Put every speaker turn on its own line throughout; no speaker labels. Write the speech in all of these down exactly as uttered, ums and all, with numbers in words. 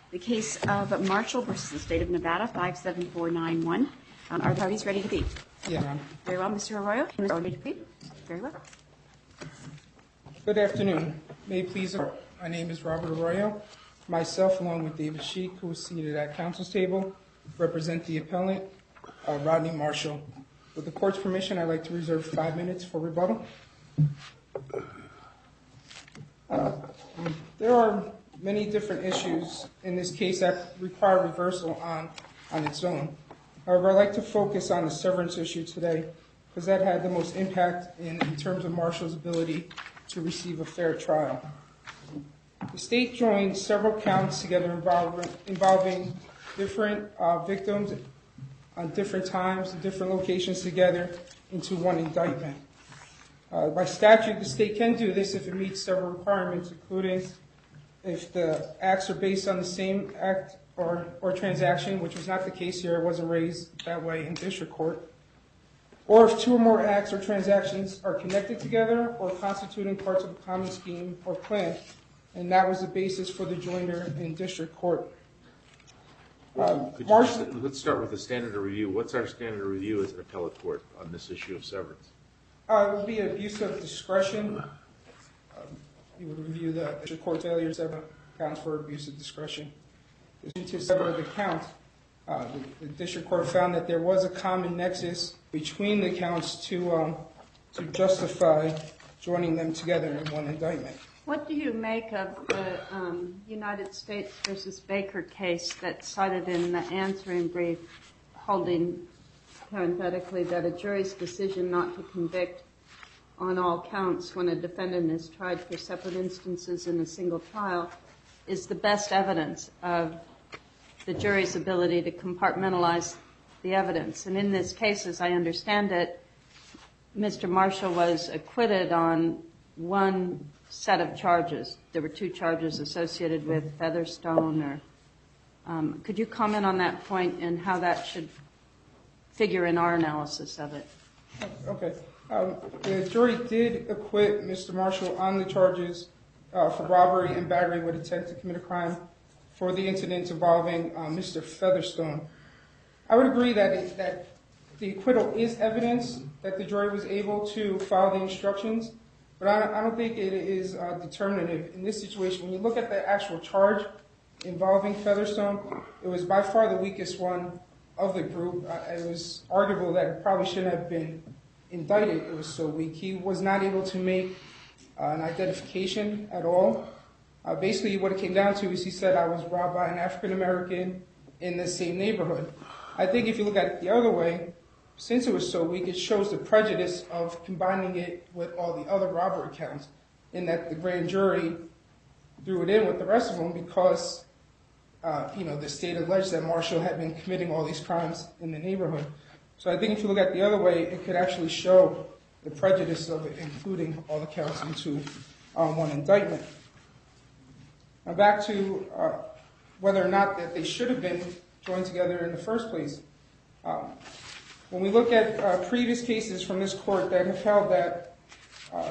The case of Marshall versus the State of Nevada, five seven four nine one. Um, are the parties ready to plead?
Yeah, ma'am.
Very well, Mister Arroyo. Are you ready to plead? Very well.
Good afternoon. May it please, my name is Robert Arroyo. Myself, along with David Sheik, who is seated at counsel's table, represent the appellant, uh, Rodney Marshall. With the court's permission, I'd like to reserve five minutes for rebuttal. Uh, there are many different issues in this case that require reversal on, on its own. However, I'd like to focus on the severance issue today because that had the most impact in, in terms of Marshall's ability to receive a fair trial. The state joined several counts together involving, involving different uh, victims on different times and different locations together into one indictment. Uh, by statute, the state can do this if it meets several requirements, including if the acts are based on the same act or, or transaction, which was not the case here, it wasn't raised that way in district court, or if two or more acts or transactions are connected together or constituting parts of a common scheme or plan, and that was the basis for the joinder in district court.
Um, Marshall, just, let's start with the standard of review. What's our standard of review as an appellate court on this issue of severance?
Uh, it would be abuse of discretion. Um, you would review the district court failure to sever counts for abuse of discretion. To sever the count, uh, the, the district court found that there was a common nexus between the counts to um, to justify joining them together in one indictment.
What do you make of the um, United States versus Baker case that's cited in the answering brief, holding parenthetically that a jury's decision not to convict on all counts when a defendant is tried for separate instances in a single trial is the best evidence of the jury's ability to compartmentalize the evidence? And in this case, as I understand it, Mister Marshall was acquitted on one set of charges. There were two charges associated with Featherstone. Or um, could you comment on that point and how that should figure in our analysis of it?
Okay. Um, the jury did acquit Mister Marshall on the charges uh, for robbery and battery with intent to commit a crime for the incidents involving uh, Mister Featherstone. I would agree that it, that the acquittal is evidence that the jury was able to follow the instructions, but I don't, I don't think it is uh, determinative in this situation. When you look at the actual charge involving Featherstone, it was by far the weakest one of the group. Uh, it was arguable that it probably shouldn't have been indicted. It was so weak. He was not able to make uh, an identification at all. Uh, basically, what it came down to is he said, I was robbed by an African-American in the same neighborhood. I think if you look at it the other way, since it was so weak, it shows the prejudice of combining it with all the other robbery counts, in that the grand jury threw it in with the rest of them because, uh, you know, the state alleged that Marshall had been committing all these crimes in the neighborhood. So I think if you look at it the other way, it could actually show the prejudice of it, including all the counts into um, one indictment. Now back to uh, whether or not that they should have been joined together in the first place. Um, when we look at uh, previous cases from this court that have held that uh,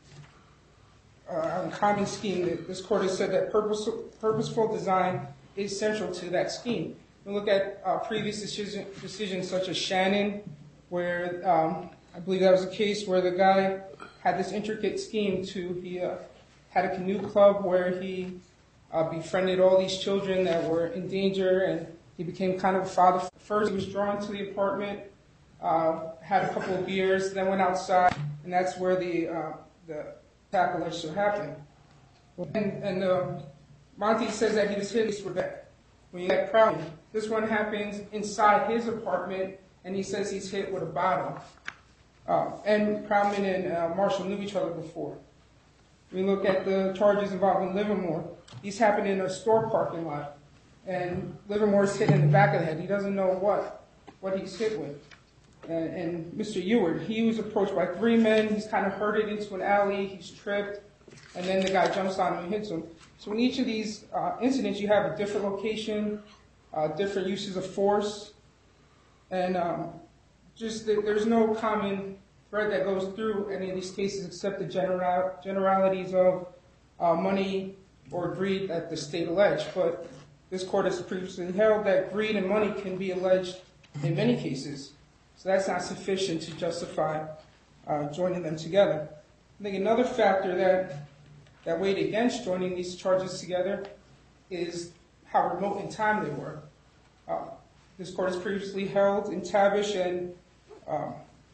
uh, on common scheme, this court has said that purpose, purposeful design is central to that scheme. We look at uh, previous decision, decisions such as Shannon, where um, I believe that was a case where the guy had this intricate scheme to, he uh, had a canoe club where he uh, befriended all these children that were in danger, and he became kind of a father. First, he was drawn to the apartment, uh, had a couple of beers, then went outside, and that's where the uh, the attack alleged happened. And, and uh, Monty says that he was hit with that. When you get Proudman, this one happens inside his apartment, and he says he's hit with a bottle. Uh, and Proudman and uh, Marshall knew each other before. We look at the charges involving Livermore. These happened in a store parking lot, and Livermore's hit in the back of the head. He doesn't know what what he's hit with. And, and Mister Ewart, he was approached by three men. He's kind of herded into an alley. He's tripped, and then the guy jumps on him and hits him. So in each of these uh, incidents, you have a different location, uh, different uses of force, and um, just the, there's no common thread that goes through any of these cases except the general, generalities of uh, money or greed that the state alleged. But this court has previously held that greed and money can be alleged in many cases. So that's not sufficient to justify uh, joining them together. I think another factor that, that weighed against joining these charges together is how remote in time they were. Uh, this court has previously held in Tavish and um,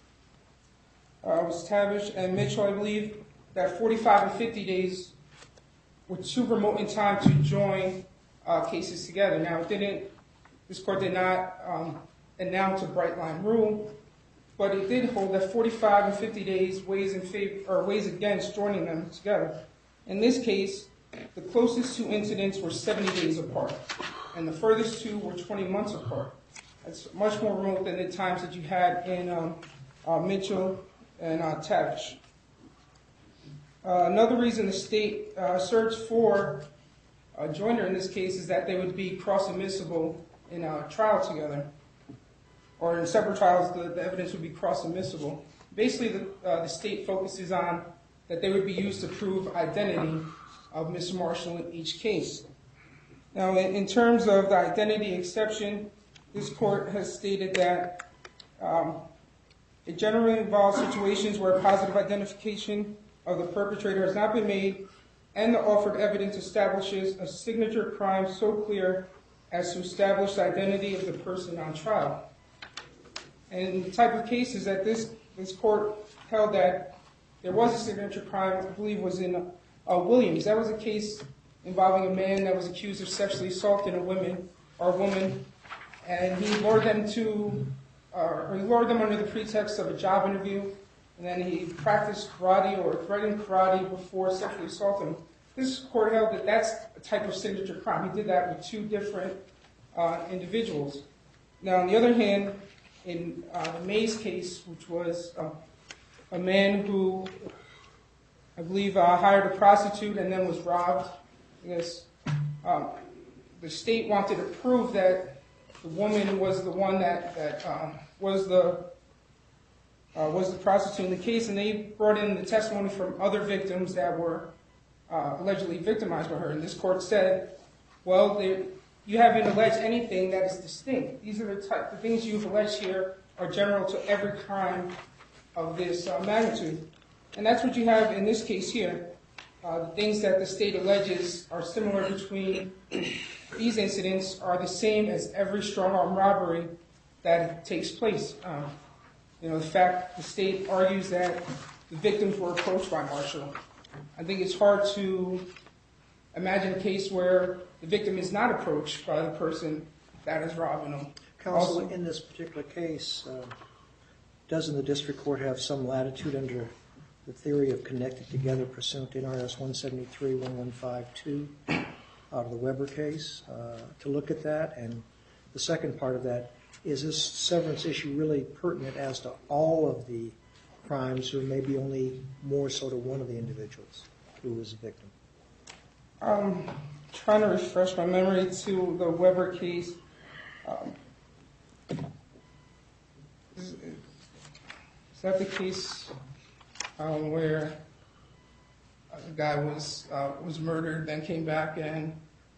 uh, was Tavish and Mitchell, I believe, that forty-five and fifty days were too remote in time to join uh, cases together. Now, it didn't. This court did not um, announce a bright line rule, but it did hold that forty-five and fifty days weighs in favor or weighs against joining them together. In this case, the closest two incidents were seventy days apart, and the furthest two were twenty months apart. That's much more remote than the times that you had in um, uh, Mitchell and uh, Tavish. Uh, another reason the state uh, searched for a joiner in this case is that they would be cross-admissible in a trial together, or in separate trials, the, the evidence would be cross-admissible. Basically, the, uh, the state focuses on that they would be used to prove identity of Mister Marshall in each case. Now, in, in terms of the identity exception, this court has stated that um, it generally involves situations where positive identification of the perpetrator has not been made and the offered evidence establishes a signature crime so clear as to establish the identity of the person on trial. And the type of cases that this, this court held that there was a signature crime, I believe, was in uh, Williams. That was a case involving a man that was accused of sexually assaulting a woman or a woman, and he lured them to, uh, or he lured them under the pretext of a job interview, and then he practiced karate or threatened karate before sexually assaulting him. This court held that that's a type of signature crime. He did that with two different uh, individuals. Now, on the other hand, in uh, the Mays case, which was uh, a man who, I believe, uh, hired a prostitute and then was robbed. Because um, the state wanted to prove that the woman was the one that, that um, was the uh, was the prostitute in the case, and they brought in the testimony from other victims that were uh, allegedly victimized by her. And this court said, well, they, you haven't alleged anything that is distinct. These are the type, the things you've alleged here are general to every crime of this uh, magnitude. And that's what you have in this case here. Uh, the things that the state alleges are similar between these incidents are the same as every strong-arm robbery that takes place. Um, you know, the fact the state argues that the victims were approached by Marshall. I think it's hard to imagine a case where the victim is not approached by the person that is robbing them.
Counsel,
Also,
in this particular case, uh, doesn't the district court have some latitude under the theory of connected together pursuant to N R S one seventy-three point one fifty-two out of the Weber case uh, to look at that? And the second part of that, is this severance issue really pertinent as to all of the crimes, or maybe only more so to one of the individuals who was a victim?
Um, trying to refresh my memory to the Weber case. Um, is, is that the case um, where a guy was uh, was murdered, then came back and?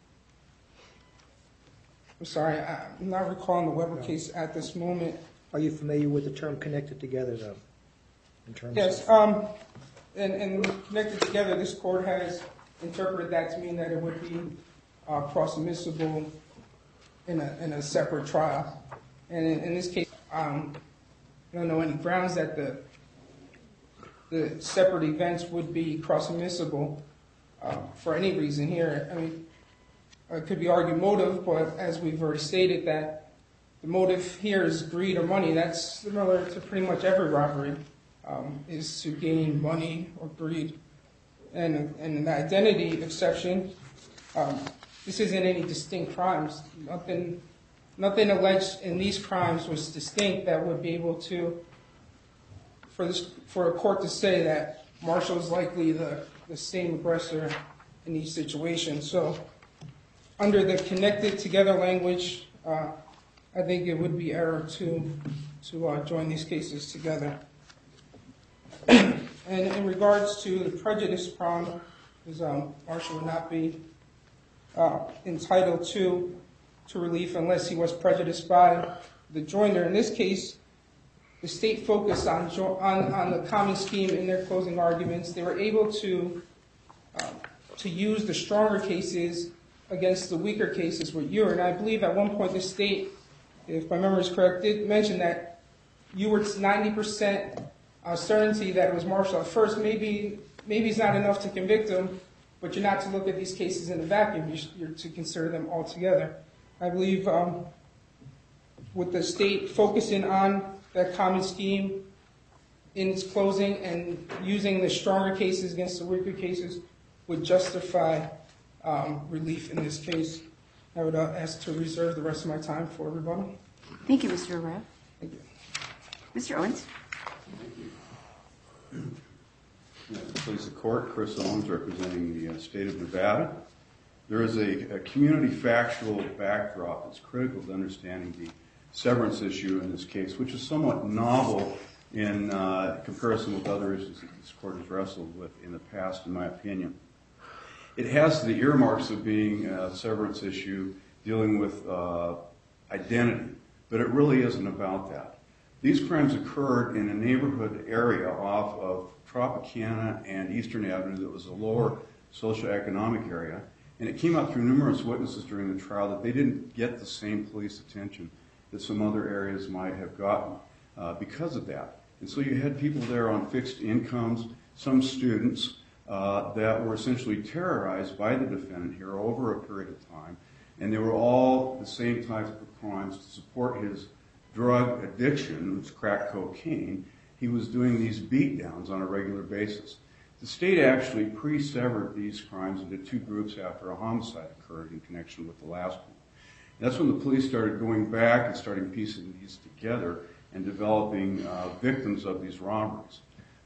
I'm sorry, I'm not recalling the Weber no. case at this moment.
Are you familiar with the term connected together, though? In terms
yes,
of
um, and, and connected together, this court has interpreted that to mean that it would be uh, cross-admissible in a in a separate trial. And in, in this case, um, I don't know any grounds that the the separate events would be cross-admissible uh, for any reason here. I mean, it could be argued motive, but as we've already stated, that the motive here is greed or money. That's similar to pretty much every robbery, um, is to gain money or greed. And, and the identity exception, um, this isn't any distinct crimes. Nothing, nothing alleged in these crimes was distinct that would be able to, for this, for a court to say that Marshall is likely the, the same aggressor in these situations. So, under the connected together language, uh, I think it would be error to to uh, join these cases together. And in regards to the prejudice prong, because um, Marshall would not be uh, entitled to to relief unless he was prejudiced by the joiner. In this case, the state focused on jo- on, on the common scheme in their closing arguments. They were able to uh, to use the stronger cases against the weaker cases with Ewert. And I believe at one point the state, if my memory is correct, did mention that Ewert's ninety percent uh, certainty that it was Marshall at first. Maybe maybe it's not enough to convict him, but you're not to look at these cases in a vacuum. You're, you're to consider them all together. I believe um, with the state focusing on that common scheme in its closing and using the stronger cases against the weaker cases would justify um, relief in this case. I would uh, ask to reserve the rest of my time for rebuttal.
Thank you, Mister Arreo.
Thank you.
Mister Owens.
Please, the court. Chris Owens, representing the uh, state of Nevada. There is a, a community factual backdrop that's critical to understanding the severance issue in this case, which is somewhat novel in uh, comparison with other issues that this court has wrestled with in the past, in my opinion. It has the earmarks of being a severance issue dealing with uh, identity, but it really isn't about that. These crimes occurred in a neighborhood area off of Tropicana and Eastern Avenue that was a lower socioeconomic area, and it came out through numerous witnesses during the trial that they didn't get the same police attention that some other areas might have gotten uh, because of that. And so you had people there on fixed incomes, some students uh, that were essentially terrorized by the defendant here over a period of time, and they were all the same types of crimes to support his drug addiction, which is crack cocaine. He was doing these beatdowns on a regular basis. The state actually pre-severed these crimes into two groups after a homicide occurred in connection with the last one. That's when the police started going back and starting piecing these together and developing uh, victims of these robberies.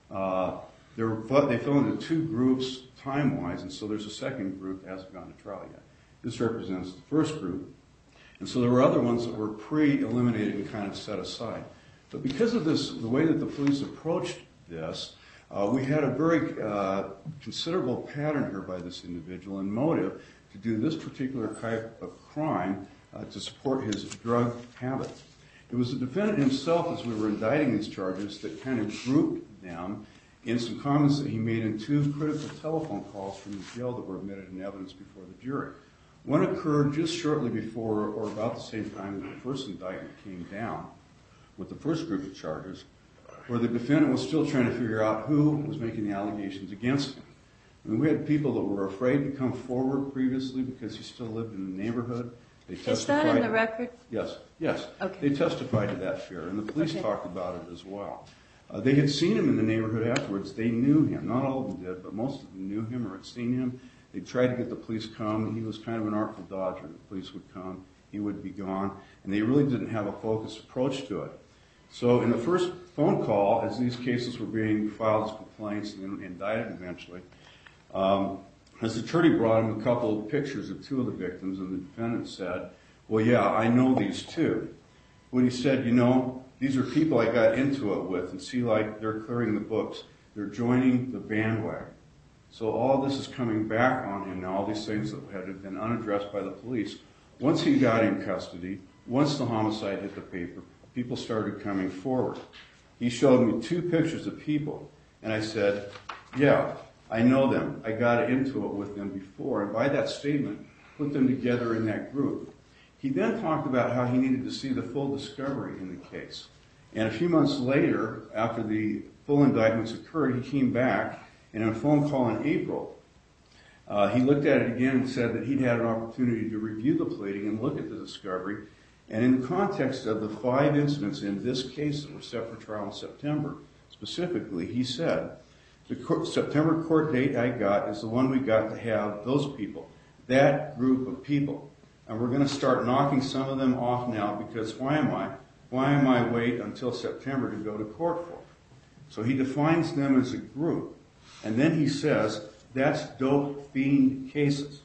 Uh, they, were, they fell into two groups time-wise, and so there's a second group that hasn't gone to trial yet. This represents the first group. And so there were other ones that were pre-eliminated and kind of set aside. But because of this, the way that the police approached this, uh, we had a very uh, considerable pattern here by this individual and motive to do this particular type of crime uh, to support his drug habit. It was the defendant himself, as we were indicting these charges, that kind of grouped them in some comments that he made in two critical telephone calls from the jail that were admitted in evidence before the jury. One occurred just shortly before or about the same time that the first indictment came down with the first group of charges, where the defendant was still trying to figure out who was making the allegations against him. I mean, we had people that were afraid to come forward previously because he still lived in the neighborhood. They testified.
Is that in the record?
Yes, yes.
Okay.
They testified to that fear, and the police
Okay.
talked about it as well. Uh, they had seen him in the neighborhood afterwards. They knew him. Not all of them did, but most of them knew him or had seen him. They tried to get the police to come. He was kind of an artful dodger. The police would come, he would be gone, and they really didn't have a focused approach to it. So in the first phone call, as these cases were being filed as complaints and indicted eventually, um, his attorney brought him a couple of pictures of two of the victims, and the defendant said, well, yeah, I know these two. When he said, you know, these are people I got into it with, and see, like, they're clearing the books. They're joining the bandwagon. So all this is coming back on him now, all these things that had been unaddressed by the police. Once he got in custody, once the homicide hit the paper, people started coming forward. He showed me two pictures of people, and I said, yeah, I know them. I got into it with them before, and by that statement, put them together in that group. He then talked about how he needed to see the full discovery in the case. And a few months later, after the full indictments occurred, he came back, and in a phone call in April, uh, he looked at it again and said that he'd had an opportunity to review the pleading and look at the discovery. And in the context of the five incidents in this case that were set for trial in September, specifically, he said, the court, September court date I got is the one we got to have those people, that group of people. And we're going to start knocking some of them off now because why am I? Why am I wait until September to go to court for? So he defines them as a group. And then he says, that's dope fiend cases.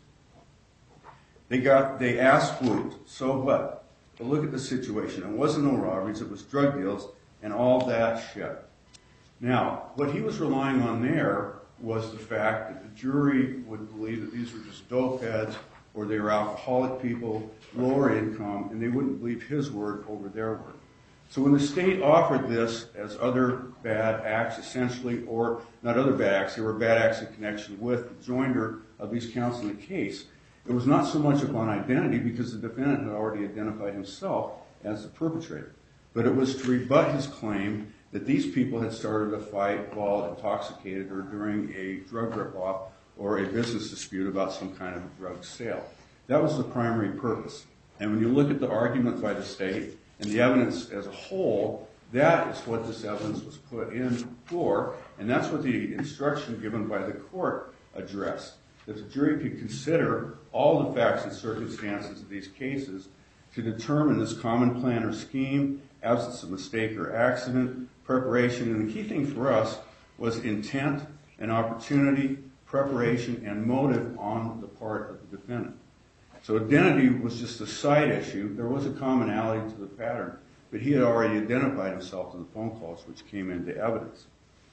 They got, they asked Woot, so what? But look at the situation. It wasn't no robberies, it was drug deals and all that shit. Now, what he was relying on there was the fact that the jury would believe that these were just dope heads or they were alcoholic people, lower income, and they wouldn't believe his word over their word. So when the state offered this as other bad acts, essentially, or not other bad acts, they were bad acts in connection with the joinder of these counts in the case, it was not so much upon identity because the defendant had already identified himself as the perpetrator, but it was to rebut his claim that these people had started a fight while intoxicated or during a drug rip-off or a business dispute about some kind of drug sale. That was the primary purpose. And when you look at the argument by the state and the evidence as a whole, that is what this evidence was put in for, and that's what the instruction given by the court addressed. That the jury could consider all the facts and circumstances of these cases to determine this common plan or scheme, absence of mistake or accident, preparation, and the key thing for us was intent and opportunity, preparation, and motive on the part of the defendant. So identity was just a side issue. There was a commonality to the pattern, but he had already identified himself in the phone calls which came into evidence.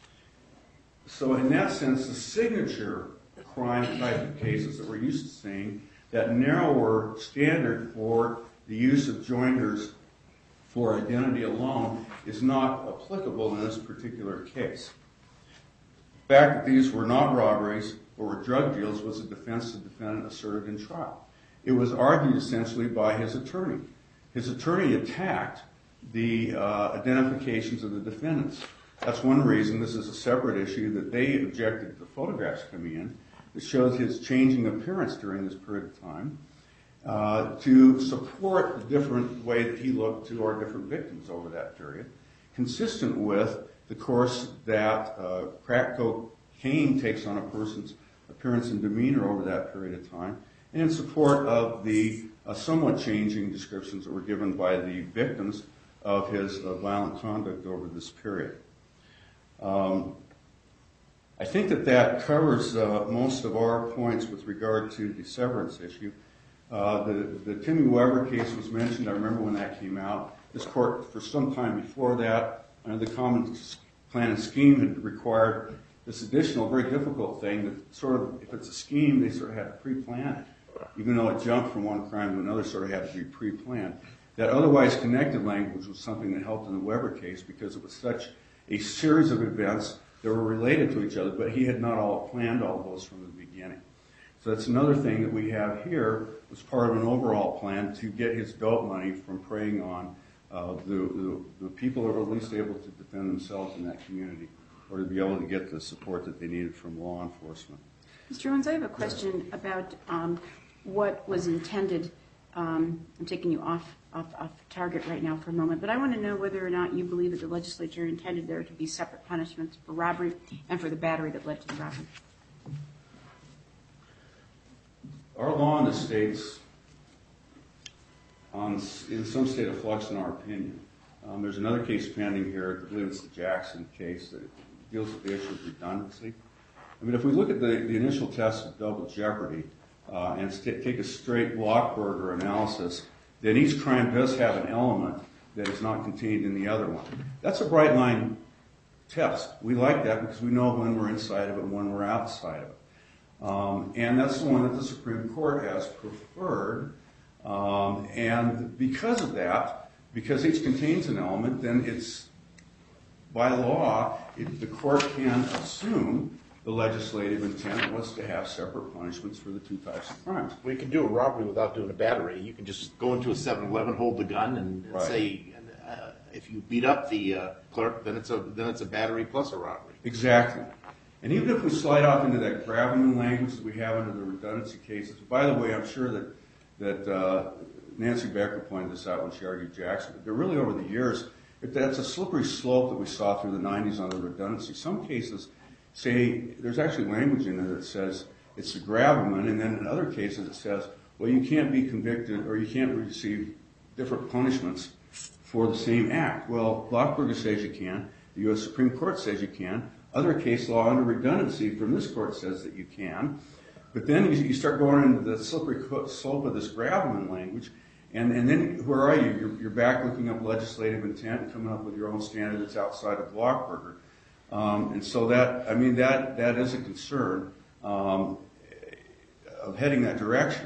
So in that sense, the signature crime type of cases that we're used to seeing, that narrower standard for the use of joinders for identity alone is not applicable in this particular case. The fact that these were not robberies or were drug deals was a defense the defendant asserted in trial. It was argued essentially by his attorney. His attorney attacked the uh, identifications of the defendants. That's one reason this is a separate issue that they objected to the photographs coming in. It shows his changing appearance during this period of time uh, to support the different way that he looked to our different victims over that period, consistent with the course that uh, crack cocaine takes on a person's appearance and demeanor over that period of time, and in support of the uh, somewhat changing descriptions that were given by the victims of his uh, violent conduct over this period. Um, I think that that covers uh, most of our points with regard to the severance issue. Uh, the, the Timmy Weber case was mentioned. I remember when that came out. This court, for some time before that, under the common plan and scheme, had required this additional, very difficult thing that sort of, if it's a scheme, they sort of had to pre-plan it. Even though it jumped from one crime to another, sort of had to be pre-planned. That otherwise connected language was something that helped in the Weber case because it was such a series of events that were related to each other, but he had not all planned all those from the beginning. So that's another thing that we have here was part of an overall plan to get his dope money from preying on uh, the, the, the people that were at least able to defend themselves in that community or to be able to get the support that they needed from law enforcement.
Mister Owens, I have a question about um, what was intended. Um, I'm taking you off, off, off target right now for a moment, but I want to know whether or not you believe that the legislature intended there to be separate punishments for robbery and for the battery that led to the robbery.
Our law in the state's on, in some state of flux in our opinion. Um, there's another case pending here, I believe it's the Jackson case, that deals with the issue of redundancy. I mean, if we look at the, the initial test of double jeopardy uh, and st- take a straight Blockberger analysis, then each crime does have an element that is not contained in the other one. That's a bright line test. We like that because we know when we're inside of it and when we're outside of it. Um, and that's the one that the Supreme Court has preferred. Um, and because of that, because each contains an element, then it's, by law, it, the court can assume the legislative intent was to have separate punishments for the two types of crimes.
We can do a robbery without doing a battery. You can just go into a seven eleven, hold the gun, and, and
Right.
say, uh, if you beat up the uh, clerk, then it's a then it's a battery plus a robbery.
Exactly. And even if we slide off into that gravamen language that we have under the redundancy cases, by the way, I'm sure that that uh, Nancy Becker pointed this out when she argued Jackson, but they're really over the years, if that's a slippery slope that we saw through the nineties on the redundancy. Some cases say, there's actually language in there that says it's the gravamen, and then in other cases it says, well, you can't be convicted or you can't receive different punishments for the same act. Well, Blockberger says you can. The U S Supreme Court says you can. Other case law under redundancy from this court says that you can. But then you, you start going into the slippery slope of this gravamen language, and, and then where are you? You're, you're back looking up legislative intent and coming up with your own standard that's outside of Blockberger. Um, and so that, I mean, that that is a concern um, of heading that direction.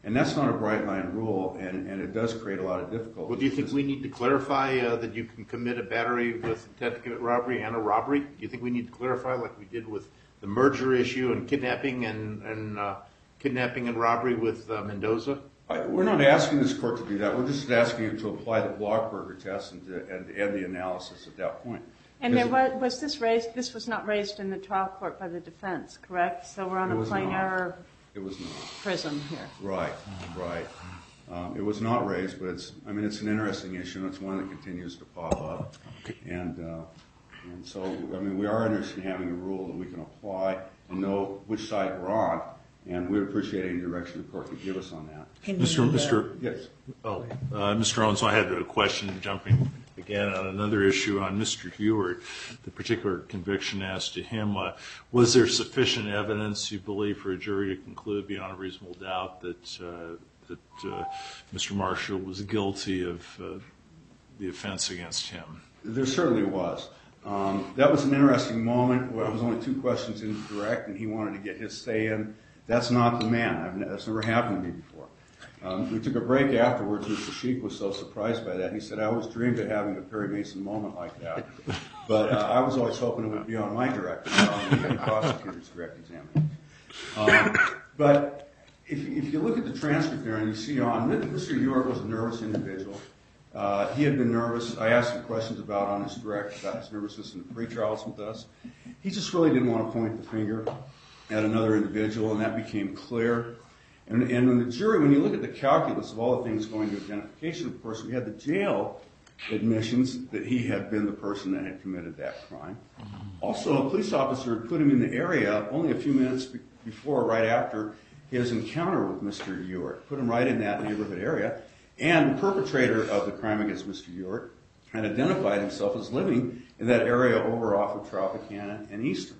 And that's not a bright line rule, and, and it does create a lot of difficulty.
Well, do you think we need to clarify uh, that you can commit a battery with intent to commit robbery and a robbery? Do you think we need to clarify like we did with the merger issue and kidnapping and, and uh, kidnapping and robbery with uh, Mendoza?
I, we're not asking this court to do that. We're just asking it to apply the Blockberger test and, to, and, and the analysis at that point.
And there was, was this raised, this was not raised in the trial court by the defense, correct? So we're on
It
a
was
plain
not.
error
It was not.
prism here.
Right, right. Um, it was not raised, but it's, I mean, it's an interesting issue, and it's one that continues to pop up. And, uh, and so, I mean, we are interested in having a rule that we can apply and know which side we're on, and we appreciate any direction the court could give us on that.
Can
Mister
you, uh,
Mister
Yes.
Oh, uh, Mister Owens, I had a question jumping again on another issue on Mister Hewart, the particular conviction as to him. Uh, was there sufficient evidence, you believe, for a jury to conclude beyond a reasonable doubt that uh, that uh, Mister Marshall was guilty of uh, the offense against him?
There certainly was. Um, that was an interesting moment where I was only two questions in direct, and he wanted to get his say in. That's not the man. I've, ne- that's never happened to me before. Um, we took a break afterwards. Mister Sheik was so surprised by that. He said, I always dreamed of having a Perry Mason moment like that. But uh, I was always hoping it would be on my direct, not on the prosecutor's direct examination. Um, but if, if you look at the transcript there and you see on, Mister Ewart was a nervous individual. Uh, he had been nervous. I asked him questions about on his direct, about his nervousness in the pre-trials with us. He just really didn't want to point the finger at another individual, and that became clear. And, and when the jury, when you look at the calculus of all the things going to identification, of course, we had the jail admissions that he had been the person that had committed that crime. Also, a police officer had put him in the area only a few minutes be- before or right after his encounter with Mister Ewart, put him right in that neighborhood area. And the perpetrator of the crime against Mister Ewart had identified himself as living in that area over off of Tropicana and Eastern.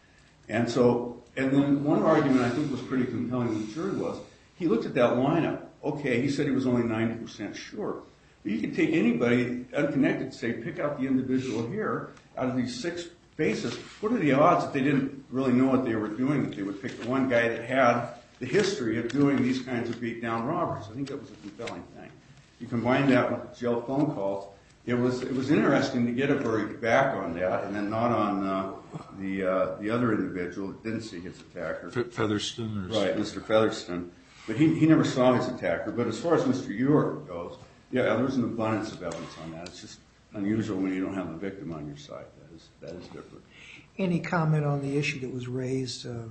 And so, and then one argument I think was pretty compelling to the jury was, he looked at that lineup. Okay, he said he was only ninety percent sure. But you could take anybody unconnected, say, pick out the individual here, out of these six faces. What are the odds that they didn't really know what they were doing, that they would pick the one guy that had the history of doing these kinds of beat-down robberies? I think that was a compelling thing. You combine that with the jail phone calls. It was it was interesting to get a verdict back on that, and then not on uh, the uh, the other individual that didn't see his attacker.
Fe- Featherston? Or
Right, Mister Featherston. But he, he never saw his attacker. But as far as Mister Ewart goes, yeah, there's an abundance of evidence on that. It's just unusual when you don't have the victim on your side. That is that is different.
Any comment on the issue that was raised of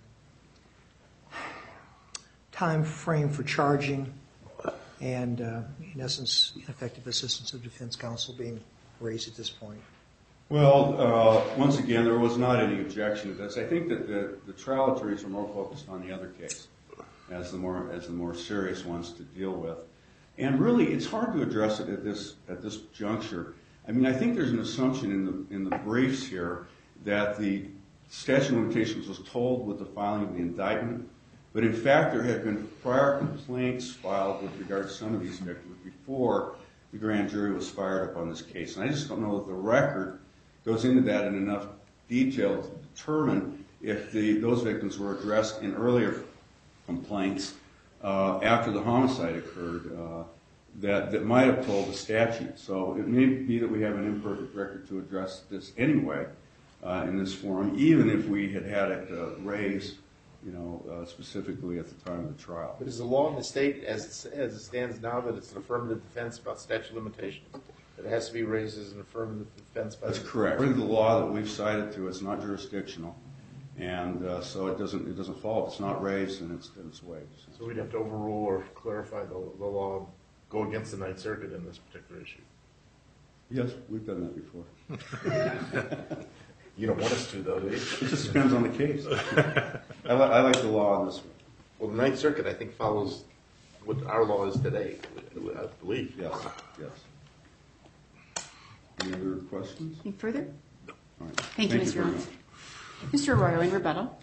uh, time frame for charging and, uh, in essence, ineffective assistance of defense counsel being raised at this point?
Well, uh, once again, there was not any objection to this. I think that the, the trial attorneys were more focused on the other case as the more as the more serious ones to deal with. And really, it's hard to address it at this at this juncture. I mean, I think there's an assumption in the in the briefs here that the statute of limitations was told with the filing of the indictment. But in fact, there had been prior complaints filed with regard to some of these victims before the grand jury was fired up on this case. And I just don't know that the record goes into that in enough detail to determine if the, those victims were addressed in earlier complaints uh, after the homicide occurred uh, that, that might have told the statute. So it may be that we have an imperfect record to address this anyway uh, in this forum, even if we had had it uh, raised you know, uh, specifically at the time of the trial.
But is the law in the state, as as it stands now, that it's an affirmative defense about statute of limitations? That it has to be raised as an affirmative defense by
That's
the
correct. According to the law that we've cited to, it's not jurisdictional, and uh, so it doesn't it doesn't fall. If it's not raised, then it's then it's waived.
So we'd have to overrule or clarify the, the law, go against the Ninth Circuit in this particular issue.
Yes, we've done that before.
You don't want us to, though, do you?
It just depends on the case. I, li- I like the law on this one.
Well, the Ninth Circuit, I think, follows what our law is today, I believe.
Yes, yes. Any other questions?
Any further?
All right.
Thank you, Mister
very
Owens.
much.
Mister Arroyo, in rebuttal.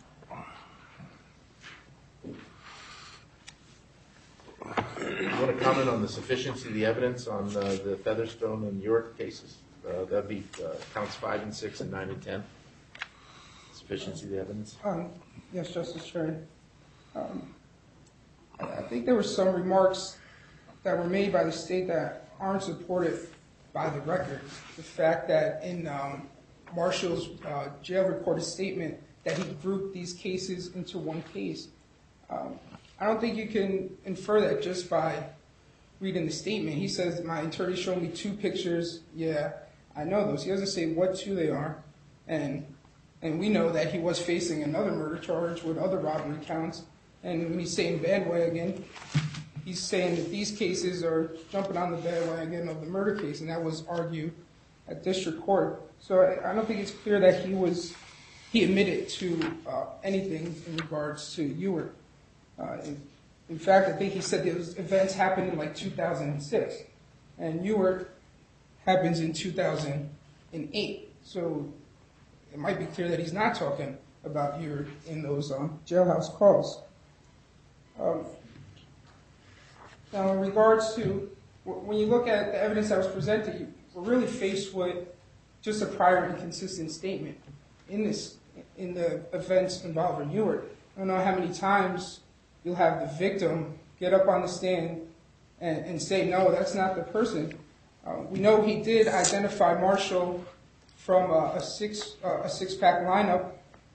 You want to comment on the sufficiency of the evidence on uh, the Featherstone and York cases? Uh, that'd be uh, counts five and six and nine and ten. Sufficiency of the evidence.
Um, yes, Justice Cherry. Um, I I think there were some remarks that were made by the state that aren't supported by the record. The fact that in um, Marshall's uh, jail reported statement that he grouped these cases into one case. Um, I don't think you can infer that just by reading the statement. He says, my attorney showed me two pictures. Yeah, I know those. He doesn't say what two they are. And and we know that he was facing another murder charge with other robbery counts. And when he's saying bandwagon, he's saying that these cases are jumping on the bandwagon of the murder case, and that was argued at district court. So I, I don't think it's clear that he was he admitted to uh, anything in regards to Ewert. Uh, in, in fact, I think he said those events happened in like two thousand six, and Ewert happens in two thousand eight. So it might be clear that he's not talking about Ewert in those um, jailhouse calls. Um, now, in regards to, when you look at the evidence that was presented, we're really faced with just a prior inconsistent statement in this, in the events involving Ewert. I don't know how many times you'll have the victim get up on the stand and, and say, no, that's not the person. Uh, we know he did identify Marshall from a, a six uh, a six pack lineup.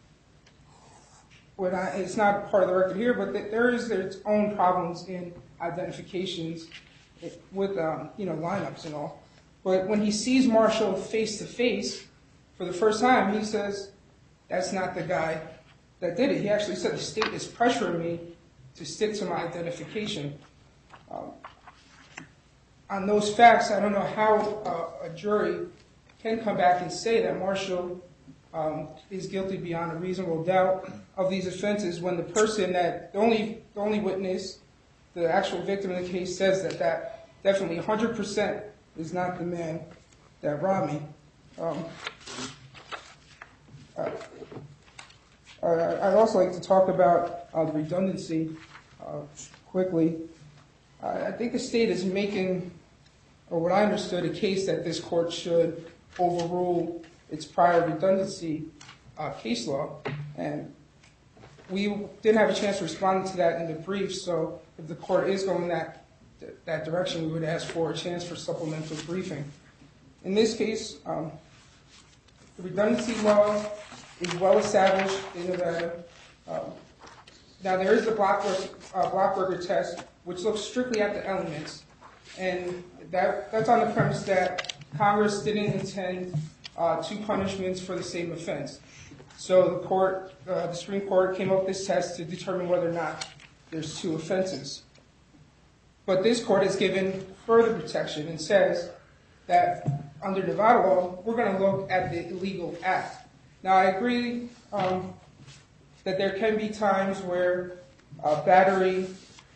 When I, it's not part of the record here, but th- there is its own problems in identifications with um, you know lineups and all. But when he sees Marshall face to face for the first time, he says, "That's not the guy that did it." He actually said, "The state is pressuring me to stick to my identification." Um, on those facts, I don't know how uh, a jury can come back and say that Marshall um, is guilty beyond a reasonable doubt of these offenses when the person that, the only, the only witness, the actual victim in the case, says that that definitely one hundred percent is not the man that robbed me. Um, uh, I'd also like to talk about uh, the redundancy uh, quickly. I think the state is making, or what I understood, a case that this court should overrule its prior redundancy uh, case law. And we didn't have a chance to respond to that in the brief, so if the court is going that that direction, we would ask for a chance for supplemental briefing. In this case, um, the redundancy law is well established in Nevada. Um, now, there is the Blockberger, uh, Blockberger test, which looks strictly at the elements, and that, that's on the premise that Congress didn't intend uh, two punishments for the same offense. So the court, uh, the Supreme Court came up with this test to determine whether or not there's two offenses. But this court has given further protection and says that under Nevada law, we're going to look at the illegal act. Now, I agree um, that there can be times where uh, battery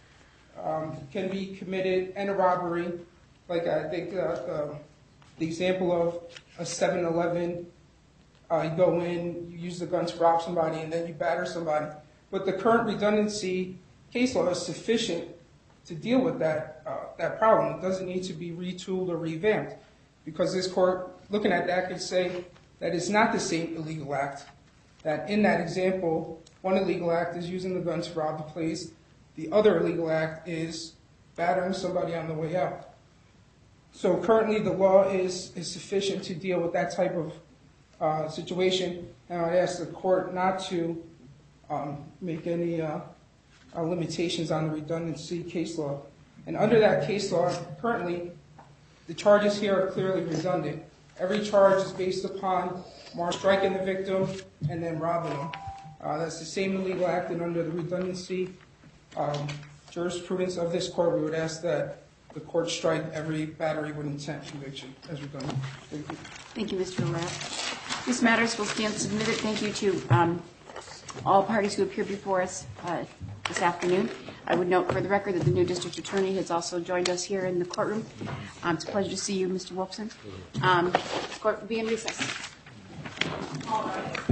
um, can be committed and a robbery. Like I think uh, uh, the example of a seven eleven, uh, you go in, you use the gun to rob somebody, and then you batter somebody. But the current redundancy case law is sufficient to deal with that uh, that problem. It doesn't need to be retooled or revamped, because this court, looking at that, could say that it's not the same illegal act. That in that example, one illegal act is using the gun to rob the place. The other illegal act is battering somebody on the way out. So currently the law is, is sufficient to deal with that type of uh, situation. And I'd ask the court not to um, make any uh, uh, limitations on the redundancy case law. And under that case law, currently, the charges here are clearly redundant. Every charge is based upon Marsh striking the victim and then robbing him. Uh, that's the same illegal act, and under the redundancy um, jurisprudence of this court, we would ask that the court strike every battery with intent conviction as redundant. Thank you.
Thank you, Mister Rapp. This matters will stand submitted. Thank you to um, all parties who appeared before us uh, this afternoon. I would note for the record that the new district attorney has also joined us here in the courtroom. Um, it's a pleasure to see you, Mister Wolfson. Um, the court will be in recess. All right.